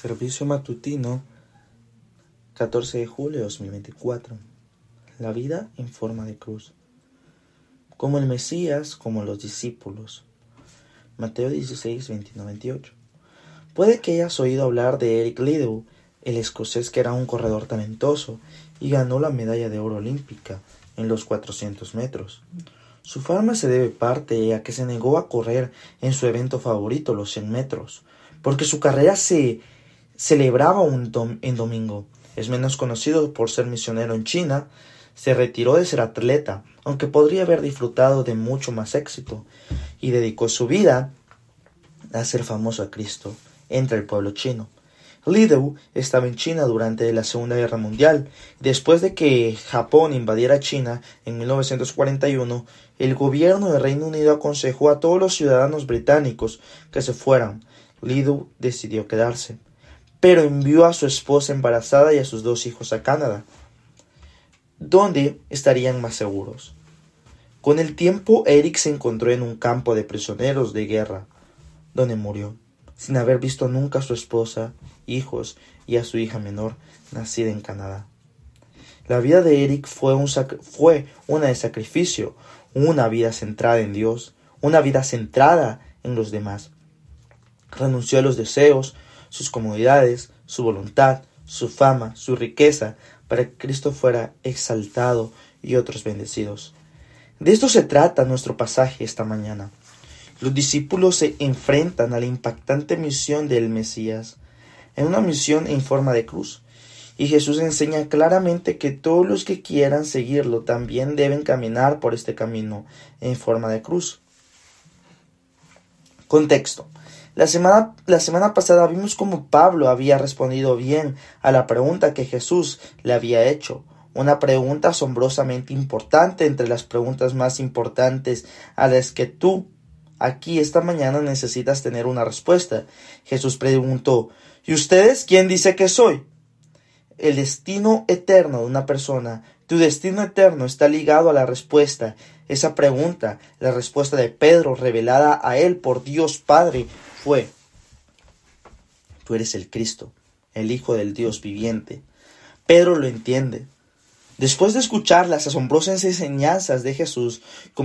Servicio matutino, 14 de julio de 2024. La vida en forma de cruz. Como el Mesías, como los discípulos. Mateo 16, 21-28. Puede que hayas oído hablar de Eric Liddell, el escocés que era un corredor talentoso y ganó la medalla de oro olímpica en los 400 metros. Su fama se debe parte a que se negó a correr en su evento favorito, los 100 metros, porque su carrera se celebraba en domingo. Es menos conocido por ser misionero en China. Se retiró de ser atleta, aunque podría haber disfrutado de mucho más éxito, y dedicó su vida a hacer famoso a Cristo entre el pueblo chino. Liddell estaba en China durante la Segunda Guerra Mundial. Después de que Japón invadiera China en 1941, el gobierno del Reino Unido aconsejó a todos los ciudadanos británicos que se fueran. Liddell decidió quedarse, pero envió a su esposa embarazada y a sus 2 hijos a Canadá, donde estarían más seguros. Con el tiempo, Eric se encontró en un campo de prisioneros de guerra, donde murió, sin haber visto nunca a su esposa, hijos y a su hija menor, nacida en Canadá. La vida de Eric fue una de sacrificio, una vida centrada en Dios, una vida centrada en los demás. Renunció a los deseos, sus comodidades, su voluntad, su fama, su riqueza, para que Cristo fuera exaltado y otros bendecidos. De esto se trata nuestro pasaje esta mañana. Los discípulos se enfrentan a la impactante misión del Mesías, en una misión en forma de cruz. Y Jesús enseña claramente que todos los que quieran seguirlo también deben caminar por este camino en forma de cruz. Contexto. La semana pasada vimos cómo Pablo había respondido bien a la pregunta que Jesús le había hecho. Una pregunta asombrosamente importante, entre las preguntas más importantes a las que tú aquí esta mañana necesitas tener una respuesta. Jesús preguntó: ¿y ustedes quién dice que soy? El destino eterno de una persona, tu destino eterno, está ligado a la respuesta. Esa pregunta, la respuesta de Pedro revelada a él por Dios Padre, fue: tú eres el Cristo, el Hijo del Dios viviente. Pedro lo entiende. Después de escuchar las asombrosas enseñanzas de Jesús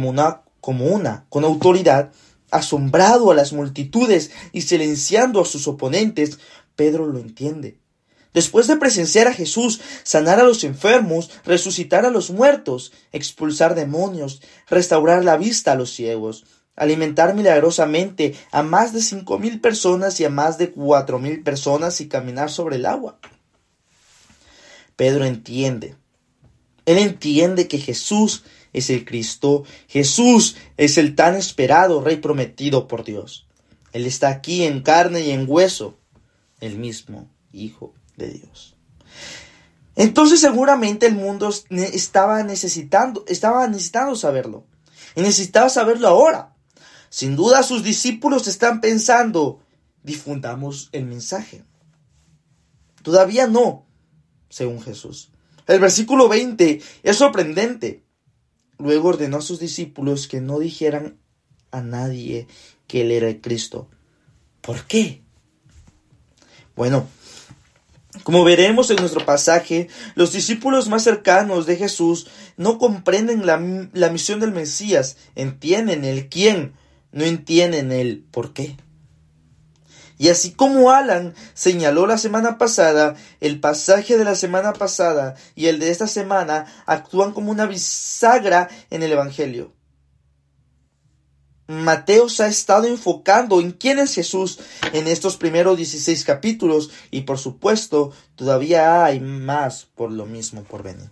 con autoridad, asombrado a las multitudes y silenciando a sus oponentes, Pedro lo entiende. Después de presenciar a Jesús sanar a los enfermos, resucitar a los muertos, expulsar demonios, restaurar la vista a los ciegos, alimentar milagrosamente a más de 5,000 personas y a más de 4,000 personas y caminar sobre el agua, Pedro entiende. Él entiende que Jesús es el Cristo. Jesús es el tan esperado Rey prometido por Dios. Él está aquí en carne y en hueso, el mismo Hijo de Dios. Entonces seguramente el mundo estaba necesitando saberlo. Y necesitaba saberlo ahora. Sin duda sus discípulos están pensando: difundamos el mensaje. Todavía no, según Jesús. El versículo 20 es sorprendente. Luego ordenó a sus discípulos que no dijeran a nadie que él era el Cristo. ¿Por qué? Bueno, como veremos en nuestro pasaje, los discípulos más cercanos de Jesús no comprenden la misión del Mesías. Entienden el quién, no entienden el por qué. Y así como Alan señaló la semana pasada, el pasaje de la semana pasada y el de esta semana actúan como una bisagra en el Evangelio. Mateo se ha estado enfocando en quién es Jesús en estos primeros 16 capítulos y por supuesto todavía hay más por lo mismo por venir.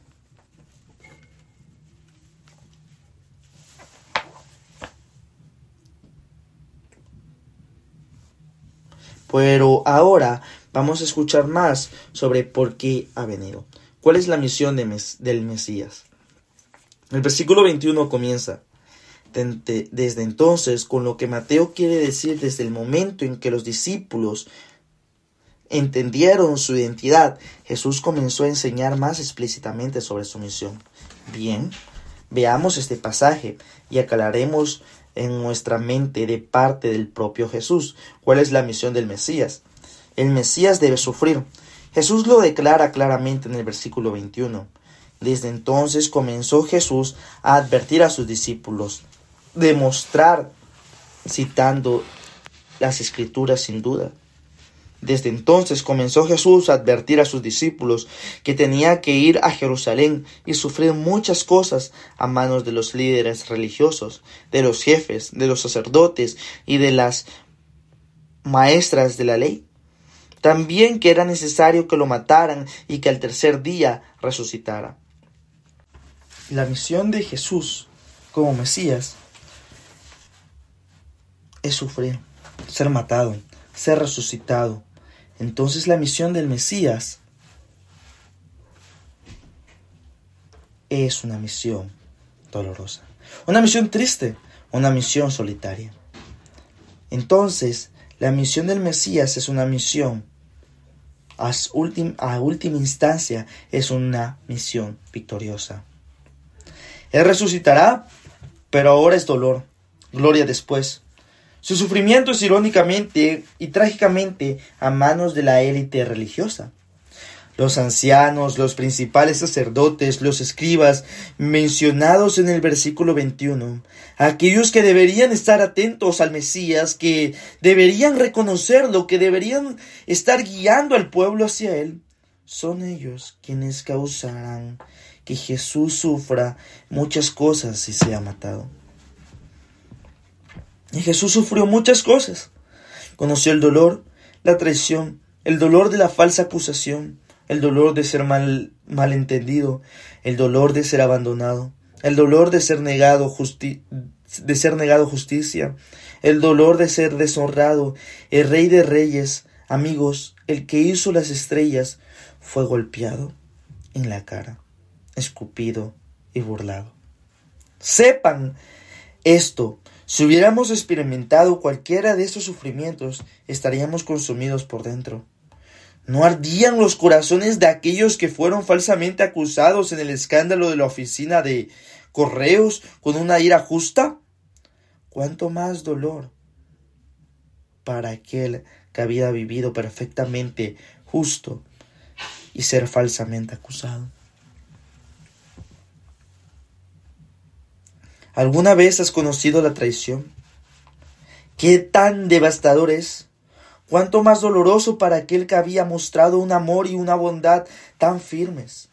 Pero ahora vamos a escuchar más sobre por qué ha venido. ¿Cuál es la misión del Mesías? El versículo 21 comienza: desde entonces, con lo que Mateo quiere decir desde el momento en que los discípulos entendieron su identidad, Jesús comenzó a enseñar más explícitamente sobre su misión. Bien, veamos este pasaje y aclararemos en nuestra mente de parte del propio Jesús cuál es la misión del Mesías. El Mesías debe sufrir. Jesús lo declara claramente en el versículo 21. Desde entonces comenzó Jesús a advertir a sus discípulos, demostrar, citando las Escrituras sin duda. Desde entonces comenzó Jesús a advertir a sus discípulos que tenía que ir a Jerusalén y sufrir muchas cosas a manos de los líderes religiosos, de los jefes, de los sacerdotes y de las maestras de la ley. También que era necesario que lo mataran y que al tercer día resucitara. La misión de Jesús como Mesías es sufrir, ser matado, ser resucitado. Entonces la misión del Mesías es una misión dolorosa, una misión triste, una misión solitaria. Entonces la misión del Mesías es una misión, a última instancia, es una misión victoriosa. Él resucitará, pero ahora es dolor, gloria después. Su sufrimiento es irónicamente y trágicamente a manos de la élite religiosa. Los ancianos, los principales sacerdotes, los escribas, mencionados en el versículo 21, aquellos que deberían estar atentos al Mesías, que deberían reconocerlo, que deberían estar guiando al pueblo hacia él, son ellos quienes causarán que Jesús sufra muchas cosas y sea matado. Y Jesús sufrió muchas cosas. Conoció el dolor, la traición, el dolor de la falsa acusación, el dolor de ser malentendido, el dolor de ser abandonado, el dolor de ser negado justicia, el dolor de ser deshonrado. El Rey de Reyes, amigos, el que hizo las estrellas, fue golpeado en la cara, escupido y burlado. Sepan esto. Si hubiéramos experimentado cualquiera de estos sufrimientos, estaríamos consumidos por dentro. ¿No ardían los corazones de aquellos que fueron falsamente acusados en el escándalo de la oficina de correos con una ira justa? ¿Cuánto más dolor para aquel que había vivido perfectamente justo y ser falsamente acusado? ¿Alguna vez has conocido la traición? ¿Qué tan devastador es? ¿Cuánto más doloroso para aquel que había mostrado un amor y una bondad tan firmes?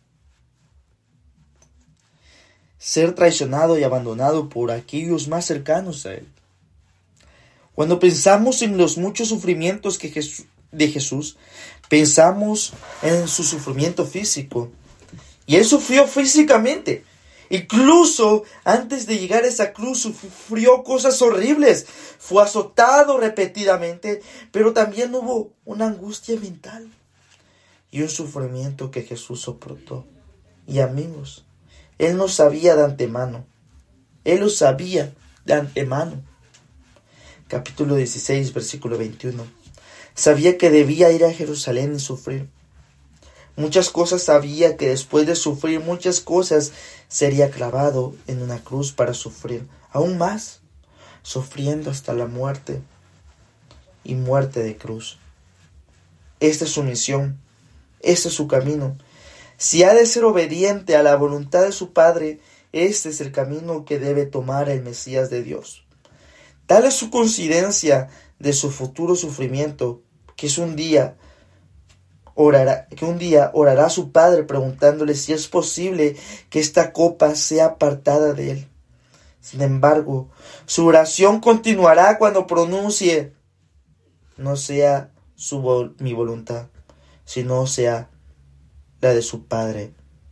Ser traicionado y abandonado por aquellos más cercanos a él. Cuando pensamos en los muchos sufrimientos de Jesús, pensamos en su sufrimiento físico. Y él sufrió físicamente. Incluso antes de llegar a esa cruz sufrió cosas horribles. Fue azotado repetidamente, pero también hubo una angustia mental y un sufrimiento que Jesús soportó. Y amigos, él no sabía de antemano. Él lo sabía de antemano. Capítulo 16, versículo 21. Sabía que debía ir a Jerusalén y sufrir. Muchas cosas sabía que después de sufrir muchas cosas sería clavado en una cruz para sufrir aún más, sufriendo hasta la muerte y muerte de cruz. Esta es su misión, este es su camino. Si ha de ser obediente a la voluntad de su Padre, este es el camino que debe tomar el Mesías de Dios. Tal es su conciencia de su futuro sufrimiento, que un día orará a su Padre preguntándole si es posible que esta copa sea apartada de él. Sin embargo, su oración continuará cuando pronuncie: no sea mi voluntad, sino sea la de su Padre.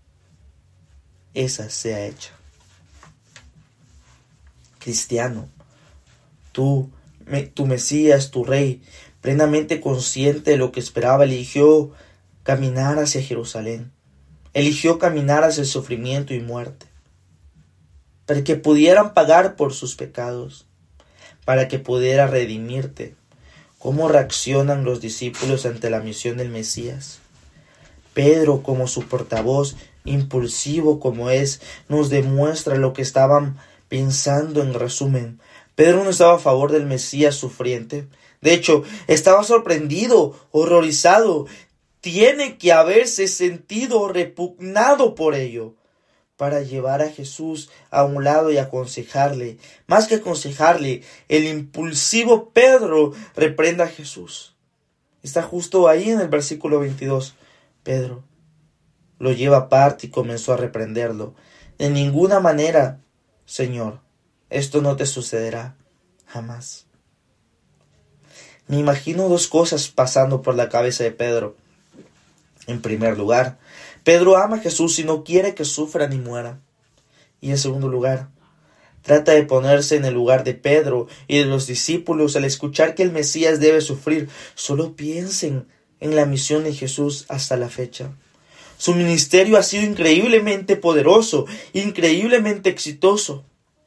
Esa sea hecha. Cristiano, tu Mesías, tu Rey, plenamente consciente de lo que esperaba, eligió caminar hacia Jerusalén. Eligió caminar hacia el sufrimiento y muerte, para que pudieran pagar por sus pecados, para que pudiera redimirte. ¿Cómo reaccionan los discípulos ante la misión del Mesías? Pedro, como su portavoz, impulsivo como es, nos demuestra lo que estaban pensando. En resumen, Pedro no estaba a favor del Mesías sufriente, De hecho, estaba sorprendido, horrorizado. Tiene que haberse sentido repugnado por ello, para llevar a Jesús a un lado y aconsejarle. Más que aconsejarle, el impulsivo Pedro reprende a Jesús. Está justo ahí en el versículo 22. Pedro lo lleva aparte y comenzó a reprenderlo. De ninguna manera, Señor, esto no te sucederá jamás. Me imagino dos cosas pasando por la cabeza de Pedro. En primer lugar, Pedro ama a Jesús y no quiere que sufra ni muera. Y en segundo lugar, trata de ponerse en el lugar de Pedro y de los discípulos al escuchar que el Mesías debe sufrir. Solo piensen en la misión de Jesús hasta la fecha. Su ministerio ha sido increíblemente poderoso, increíblemente exitoso.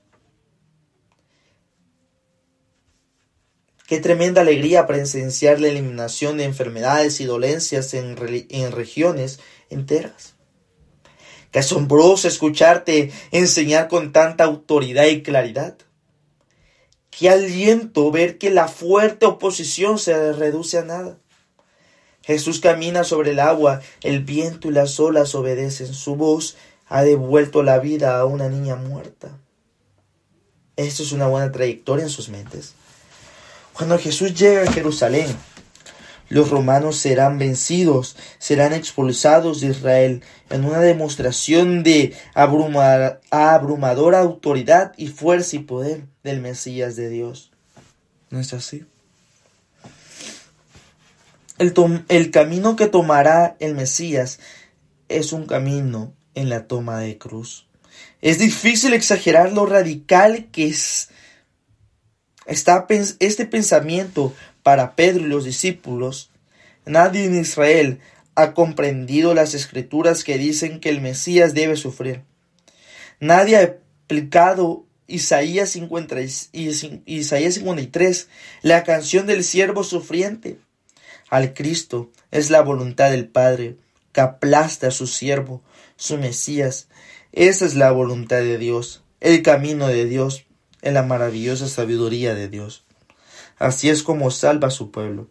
Qué tremenda alegría presenciar la eliminación de enfermedades y dolencias en regiones enteras. Qué asombroso escucharte enseñar con tanta autoridad y claridad. Qué aliento ver que la fuerte oposición se reduce a nada. Jesús camina sobre el agua, el viento y las olas obedecen. Su voz ha devuelto la vida a una niña muerta. Esto es una buena trayectoria en sus mentes. Cuando Jesús llega a Jerusalén, los romanos serán vencidos, serán expulsados de Israel en una demostración de abrumadora autoridad y fuerza y poder del Mesías de Dios. ¿No es así? El camino que tomará el Mesías es un camino en la toma de cruz. Es difícil exagerar lo radical que es este pensamiento para Pedro y los discípulos. Nadie en Israel ha comprendido las escrituras que dicen que el Mesías debe sufrir. Nadie ha aplicado Isaías 53, la canción del siervo sufriente. Al Cristo es la voluntad del Padre, que aplasta a su siervo, su Mesías. Esa es la voluntad de Dios, el camino de Dios, en la maravillosa sabiduría de Dios. Así es como salva a su pueblo.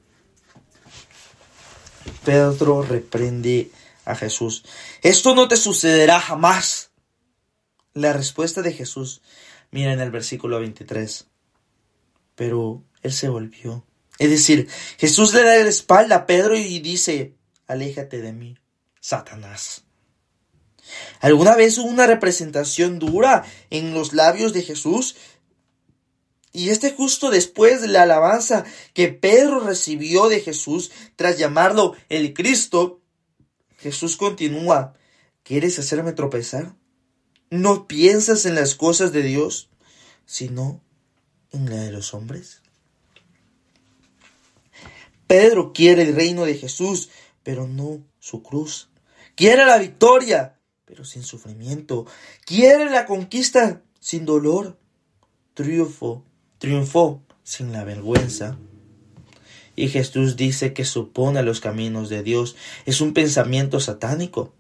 Pedro reprende a Jesús. Esto no te sucederá jamás. La respuesta de Jesús, mira en el versículo 23. Pero él se volvió. Es decir, Jesús le da la espalda a Pedro y dice, aléjate de mí, Satanás. ¿Alguna vez hubo una representación dura en los labios de Jesús? Y justo después de la alabanza que Pedro recibió de Jesús tras llamarlo el Cristo, Jesús continúa, ¿quieres hacerme tropezar? ¿No piensas en las cosas de Dios, sino en la de los hombres? Pedro quiere el reino de Jesús, pero no su cruz. Quiere la victoria, pero sin sufrimiento. Quiere la conquista sin dolor. Triunfó sin la vergüenza. Y Jesús dice que se opone a los caminos de Dios. Es un pensamiento satánico.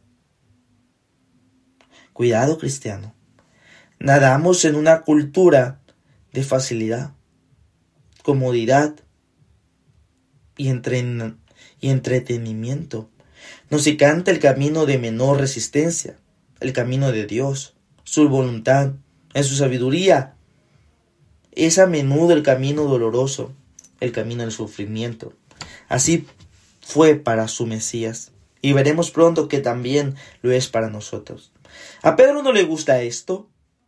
Cuidado, cristiano. Nadamos en una cultura de facilidad, comodidad y entretenimiento. Nos encanta el camino de menor resistencia, el camino de Dios, su voluntad, en su sabiduría. Es a menudo el camino doloroso, el camino del sufrimiento. Así fue para su Mesías, y veremos pronto que también lo es para nosotros. ¿A Pedro no le gusta esto?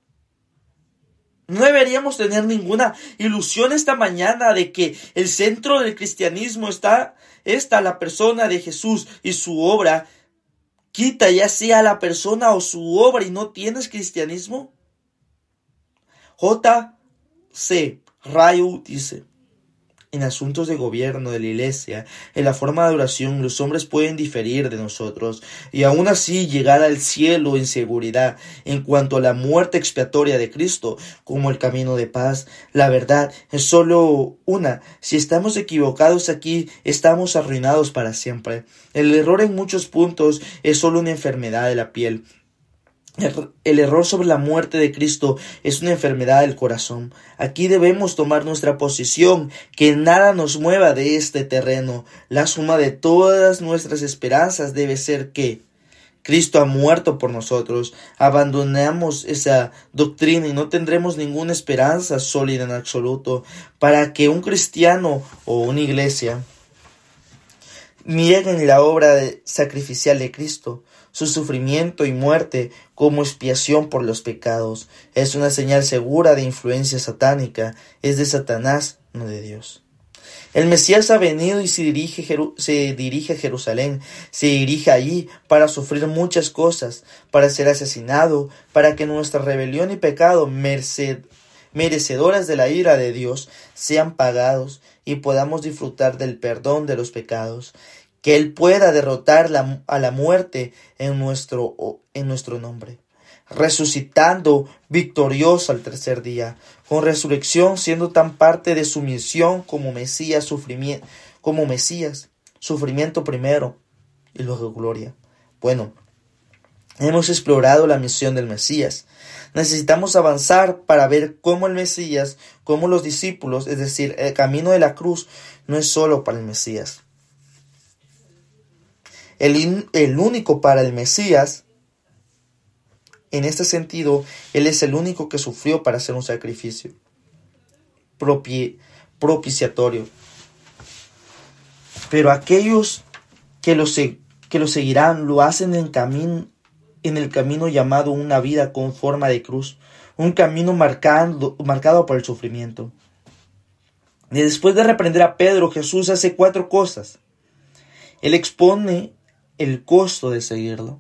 No deberíamos tener ninguna ilusión esta mañana de que el centro del cristianismo está la persona de Jesús y su obra. Quita ya sea la persona o su obra y no tienes cristianismo. J.C. Ryle dice, en asuntos de gobierno de la iglesia, en la forma de oración, los hombres pueden diferir de nosotros y aún así llegar al cielo en seguridad. En cuanto a la muerte expiatoria de Cristo como el camino de paz, la verdad es solo una. Si estamos equivocados aquí, estamos arruinados para siempre. El error en muchos puntos es solo una enfermedad de la piel. El error sobre la muerte de Cristo es una enfermedad del corazón. Aquí debemos tomar nuestra posición, que nada nos mueva de este terreno. La suma de todas nuestras esperanzas debe ser que Cristo ha muerto por nosotros. Abandonamos esa doctrina y no tendremos ninguna esperanza sólida en absoluto. Para que un cristiano o una iglesia nieguen la obra sacrificial de Cristo, su sufrimiento y muerte como expiación por los pecados, es una señal segura de influencia satánica, es de Satanás, no de Dios. El Mesías ha venido y se dirige a Jerusalén, se dirige allí para sufrir muchas cosas, para ser asesinado, para que nuestra rebelión y pecado merecedoras de la ira de Dios sean pagados y podamos disfrutar del perdón de los pecados, que Él pueda derrotar a la muerte en nuestro nombre, resucitando victorioso al tercer día, con resurrección siendo tan parte de su misión como Mesías, sufrimiento primero y luego gloria. Bueno, hemos explorado la misión del Mesías. Necesitamos avanzar para ver cómo el Mesías, cómo los discípulos, es decir, el camino de la cruz, no es solo para el Mesías. El único para el Mesías, en este sentido, Él es el único que sufrió para hacer un sacrificio propiciatorio. Pero aquellos que lo seguirán lo hacen en el camino llamado una vida con forma de cruz, un camino marcado por el sufrimiento. Y después de reprender a Pedro, Jesús hace 4 cosas. Él expone el costo de seguirlo.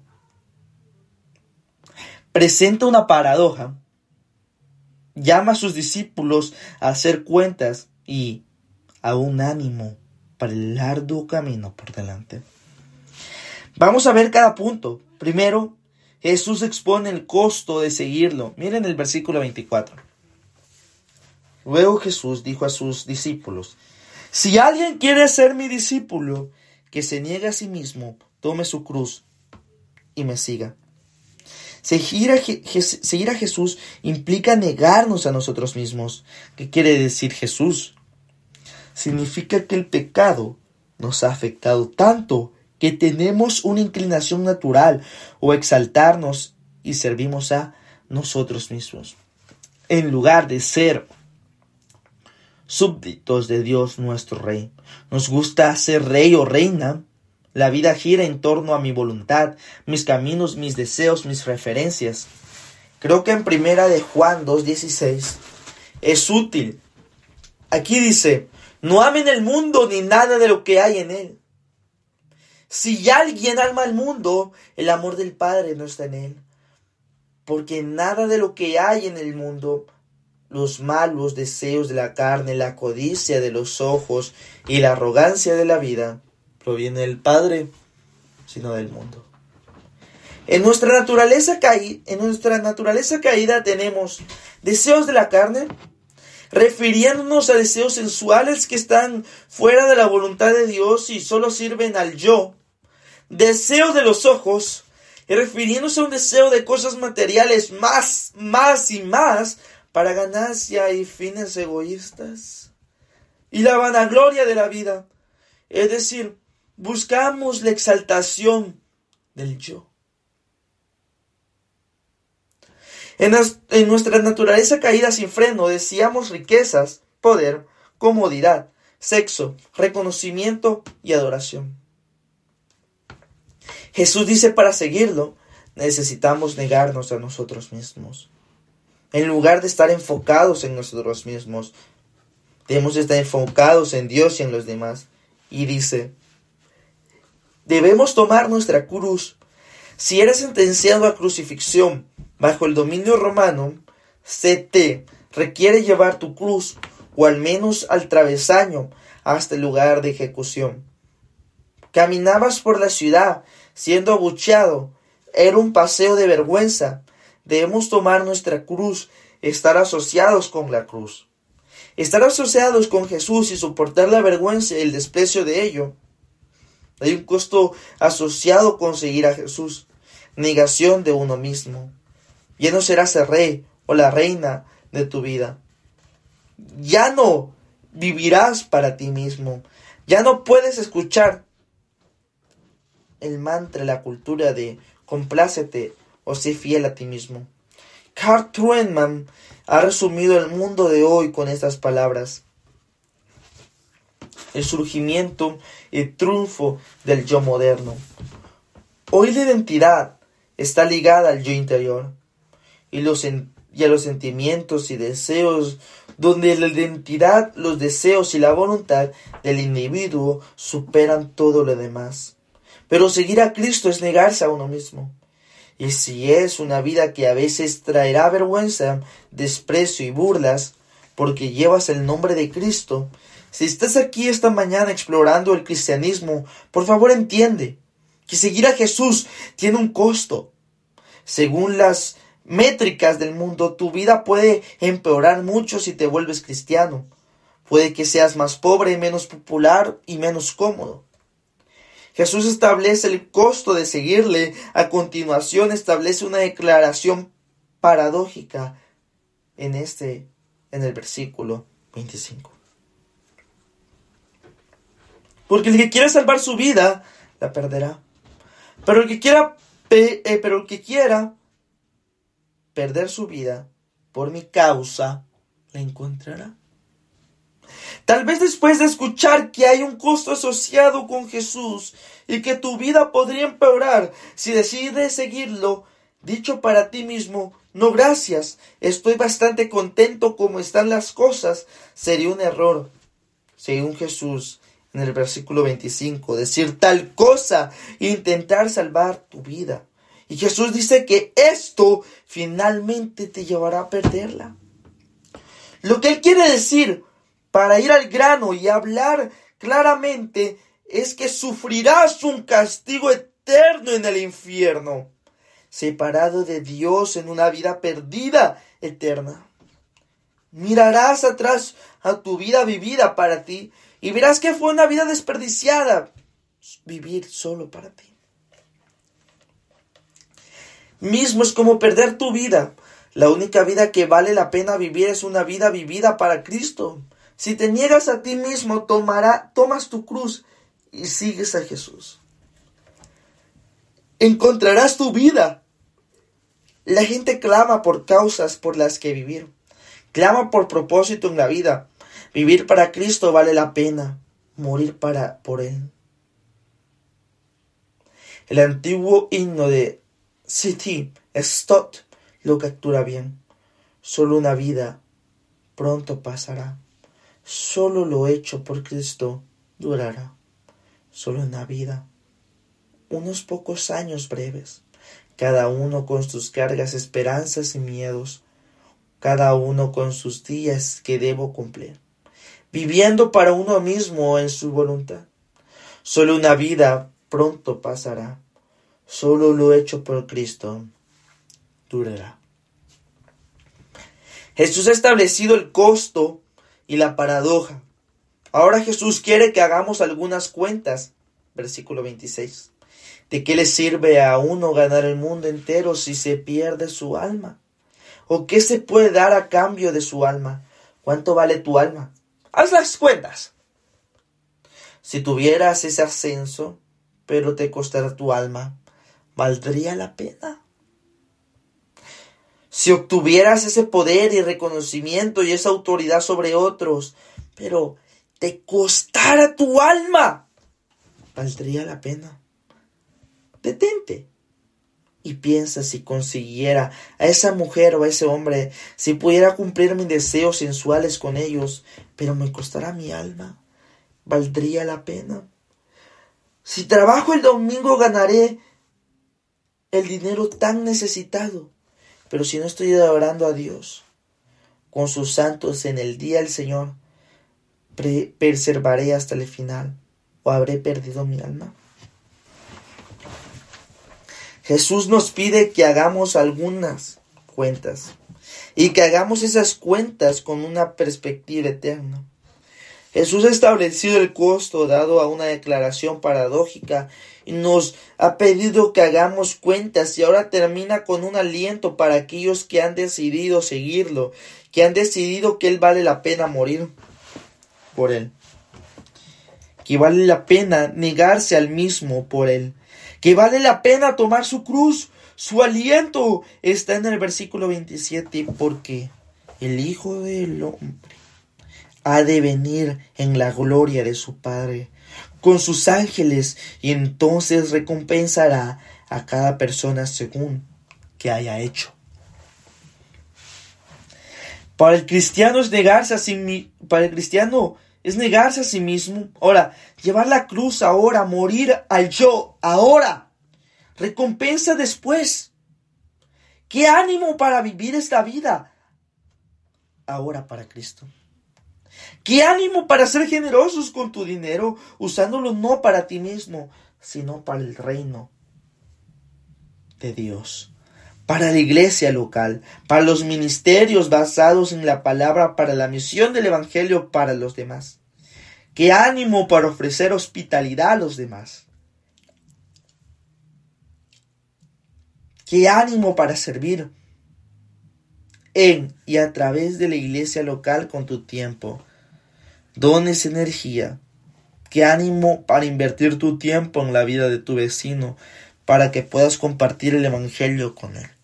Presenta una paradoja. Llama a sus discípulos a hacer cuentas y a un ánimo para el arduo camino por delante. Vamos a ver cada punto. Primero, Jesús expone el costo de seguirlo. Miren el versículo 24. Luego Jesús dijo a sus discípulos: si alguien quiere ser mi discípulo, que se niegue a sí mismo, tome su cruz y me siga. Seguir a Jesús implica negarnos a nosotros mismos. ¿Qué quiere decir Jesús? Significa que el pecado nos ha afectado tanto que tenemos una inclinación natural o exaltarnos y servimos a nosotros mismos, en lugar de ser súbditos de Dios nuestro Rey. Nos gusta ser rey o reina. La vida gira en torno a mi voluntad, mis caminos, mis deseos, mis referencias. Creo que en primera de Juan 2:16 es útil. Aquí dice: no amen el mundo ni nada de lo que hay en él. Si alguien ama al mundo, el amor del Padre no está en él. Porque nada de lo que hay en el mundo, los malos deseos de la carne, la codicia de los ojos y la arrogancia de la vida, proviene del Padre, sino del mundo. En nuestra naturaleza caída tenemos deseos de la carne, refiriéndonos a deseos sensuales que están fuera de la voluntad de Dios y solo sirven al yo. Deseos de los ojos, refiriéndose a un deseo de cosas materiales más y más para ganancia y fines egoístas. Y la vanagloria de la vida, es decir, buscamos la exaltación del yo. En nuestra naturaleza caída sin freno deseamos riquezas, poder, comodidad, sexo, reconocimiento y adoración. Jesús dice: para seguirlo necesitamos negarnos a nosotros mismos. En lugar de estar enfocados en nosotros mismos, debemos estar enfocados en Dios y en los demás. Y dice: debemos tomar nuestra cruz. Si eres sentenciado a crucifixión bajo el dominio romano, se te requiere llevar tu cruz, o al menos al travesaño, hasta el lugar de ejecución. Caminabas por la ciudad siendo abucheado. Era un paseo de vergüenza. Debemos tomar nuestra cruz, estar asociados con la cruz. Estar asociados con Jesús y soportar la vergüenza y el desprecio de ello. Hay un costo asociado con seguir a Jesús. Negación de uno mismo. Ya no serás el rey o la reina de tu vida. Ya no vivirás para ti mismo. Ya no puedes escuchar el mantra, la cultura de complácete o sé fiel a ti mismo. Carl Trueman ha resumido el mundo de hoy con estas palabras: el surgimiento y triunfo del yo moderno. Hoy la identidad está ligada al yo interior y a los sentimientos y deseos, donde la identidad, los deseos y la voluntad del individuo superan todo lo demás. Pero seguir a Cristo es negarse a uno mismo. Y si es una vida que a veces traerá vergüenza, desprecio y burlas, porque llevas el nombre de Cristo, si estás aquí esta mañana explorando el cristianismo, por favor entiende que seguir a Jesús tiene un costo. Según las métricas del mundo, tu vida puede empeorar mucho si te vuelves cristiano. Puede que seas más pobre, menos popular y menos cómodo. Jesús establece el costo de seguirle. A continuación establece una declaración paradójica en el versículo 25. Porque el que quiera salvar su vida, la perderá. Pero el que quiera perder su vida por mi causa, la encontrará. Tal vez después de escuchar que hay un costo asociado con Jesús y que tu vida podría empeorar si decides seguirlo, dicho para ti mismo: no gracias, estoy bastante contento como están las cosas, sería un error. Según Jesús, en el versículo 25, decir tal cosa e intentar salvar tu vida. Y Jesús dice que esto finalmente te llevará a perderla. Lo que Él quiere decir, para ir al grano y hablar claramente, es que sufrirás un castigo eterno en el infierno, separado de Dios en una vida perdida eterna. Mirarás atrás a tu vida vivida para ti y verás que fue una vida desperdiciada vivir solo para ti. Mismo es como perder tu vida. La única vida que vale la pena vivir es una vida vivida para Cristo. Si te niegas a ti mismo, tomas tu cruz y sigues a Jesús, encontrarás tu vida. La gente clama por causas por las que vivir. Clama por propósito en la vida. Vivir para Cristo vale la pena. Morir por Él. El antiguo himno de C.T. Stott lo captura bien. Solo una vida pronto pasará. Solo lo hecho por Cristo durará. Solo una vida. Unos pocos años breves. Cada uno con sus cargas, esperanzas y miedos. Cada uno con sus días que debo cumplir. Viviendo para uno mismo en su voluntad. Solo una vida pronto pasará. Solo lo hecho por Cristo durará. Jesús ha establecido el costo y la paradoja. Ahora Jesús quiere que hagamos algunas cuentas. Versículo 26. ¿De qué le sirve a uno ganar el mundo entero si se pierde su alma? ¿O qué se puede dar a cambio de su alma? ¿Cuánto vale tu alma? Haz las cuentas. Si tuvieras ese ascenso, pero te costará tu alma, ¿valdría la pena? Si obtuvieras ese poder y reconocimiento y esa autoridad sobre otros, pero te costara tu alma, ¿valdría la pena? Detente y piensa: si consiguiera a esa mujer o a ese hombre, si pudiera cumplir mis deseos sensuales con ellos, pero me costará mi alma, ¿valdría la pena? Si trabajo el domingo, ganaré el dinero tan necesitado, pero si no estoy adorando a Dios con sus santos en el día del Señor, ¿perseveraré hasta el final o habré perdido mi alma? Jesús nos pide que hagamos algunas cuentas y que hagamos esas cuentas con una perspectiva eterna. Jesús ha establecido el costo dado a una declaración paradójica y nos ha pedido que hagamos cuentas, y ahora termina con un aliento para aquellos que han decidido seguirlo, que han decidido que Él vale la pena morir por Él, que vale la pena negarse al mismo por Él, que vale la pena tomar su cruz. Su aliento está en el versículo 27, porque el Hijo del Hombre ha de venir en la gloria de su Padre con sus ángeles, y entonces recompensará a cada persona según que haya hecho. Para el cristiano es negarse a sí mismo. Ahora, llevar la cruz ahora, morir al yo ahora, recompensa después. ¡Qué ánimo para vivir esta vida ahora para Cristo! ¡Qué ánimo para ser generosos con tu dinero, usándolo no para ti mismo, sino para el reino de Dios, para la iglesia local, para los ministerios basados en la palabra, para la misión del evangelio para los demás! ¡Qué ánimo para ofrecer hospitalidad a los demás! ¡Qué ánimo para servir en y a través de la iglesia local con tu tiempo, dones, energía! ¡Qué ánimo para invertir tu tiempo en la vida de tu vecino para que puedas compartir el evangelio con él!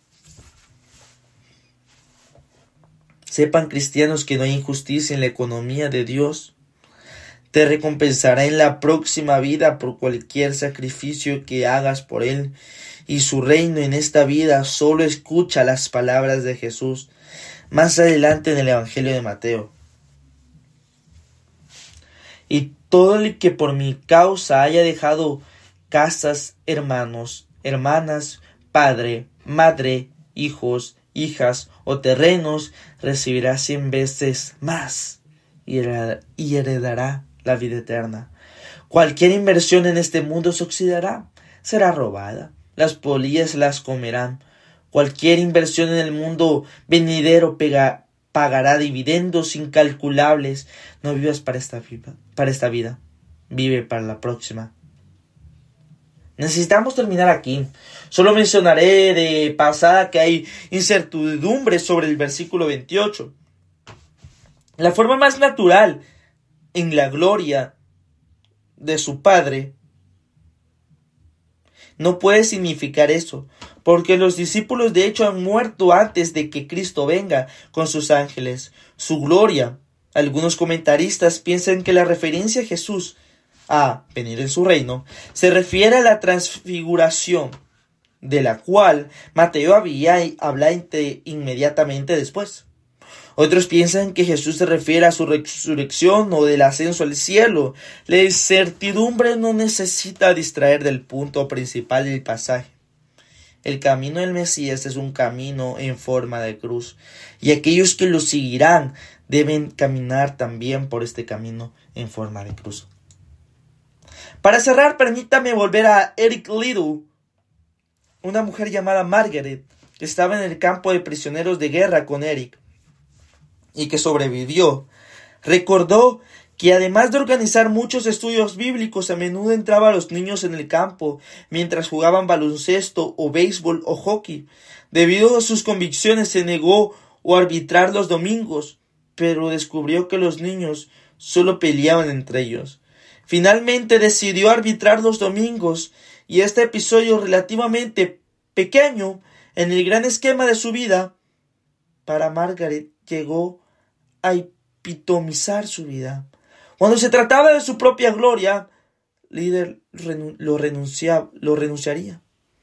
Sepan, cristianos, que no hay injusticia en la economía de Dios. Te recompensará en la próxima vida por cualquier sacrificio que hagas por Él y su reino en esta vida. Solo escucha las palabras de Jesús más adelante en el Evangelio de Mateo. Y todo el que por mi causa haya dejado casas, hermanos, hermanas, padre, madre, hijos, hijas o terrenos, recibirá 100 veces más y heredará la vida eterna. Cualquier inversión en este mundo se oxidará, será robada, las polillas las comerán. Cualquier inversión en el mundo venidero pagará dividendos incalculables. No vivas para esta vida, vive para la próxima. Necesitamos terminar aquí. Solo mencionaré de pasada que hay incertidumbre sobre el versículo 28. La forma más natural en la gloria de su Padre no puede significar eso, porque los discípulos de hecho han muerto antes de que Cristo venga con sus ángeles. Su gloria. Algunos comentaristas piensan que la referencia a Jesús a venir en su reino se refiere a la transfiguración, de la cual Mateo habla inmediatamente después. Otros piensan que Jesús se refiere a su resurrección o del ascenso al cielo. La incertidumbre no necesita distraer del punto principal del pasaje. El camino del Mesías es un camino en forma de cruz, y aquellos que lo seguirán deben caminar también por este camino en forma de cruz. Para cerrar, permítame volver a Eric Liddell, una mujer llamada Margaret, que estaba en el campo de prisioneros de guerra con Eric y que sobrevivió. Recordó que además de organizar muchos estudios bíblicos, a menudo entraba a los niños en el campo mientras jugaban baloncesto o béisbol o hockey. Debido a sus convicciones se negó a arbitrar los domingos, pero descubrió que los niños solo peleaban entre ellos. Finalmente decidió arbitrar los domingos, y este episodio relativamente pequeño en el gran esquema de su vida, para Margaret llegó a epitomizar su vida. Cuando se trataba de su propia gloria, líder lo renunciaría.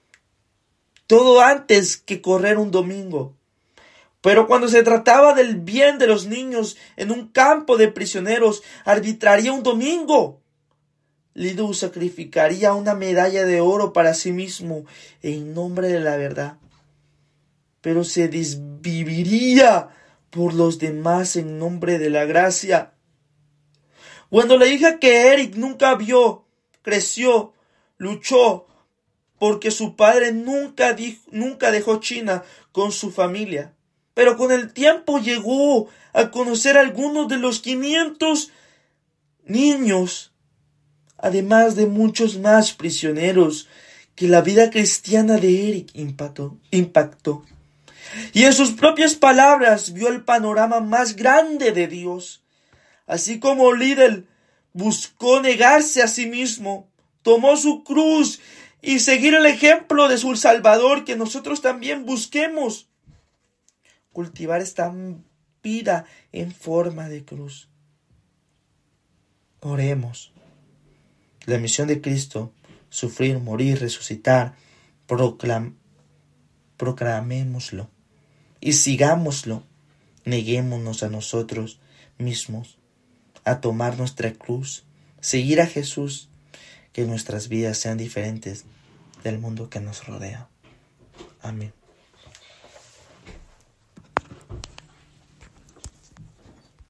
Todo antes que correr un domingo. Pero cuando se trataba del bien de los niños en un campo de prisioneros, arbitraría un domingo. Liddell sacrificaría una medalla de oro para sí mismo en nombre de la verdad, pero se desviviría por los demás en nombre de la gracia. Cuando la hija que Eric nunca vio creció, luchó porque su padre nunca dejó China con su familia, pero con el tiempo llegó a conocer a algunos de los 500 niños, además de muchos más prisioneros que la vida cristiana de Eric impactó. Y en sus propias palabras vio el panorama más grande de Dios. Así como Liddell buscó negarse a sí mismo, tomó su cruz y seguir el ejemplo de su Salvador, que nosotros también busquemos cultivar esta vida en forma de cruz. Oremos. La misión de Cristo, sufrir, morir, resucitar, proclamémoslo y sigámoslo. Neguémonos a nosotros mismos, a tomar nuestra cruz, seguir a Jesús, que nuestras vidas sean diferentes del mundo que nos rodea. Amén.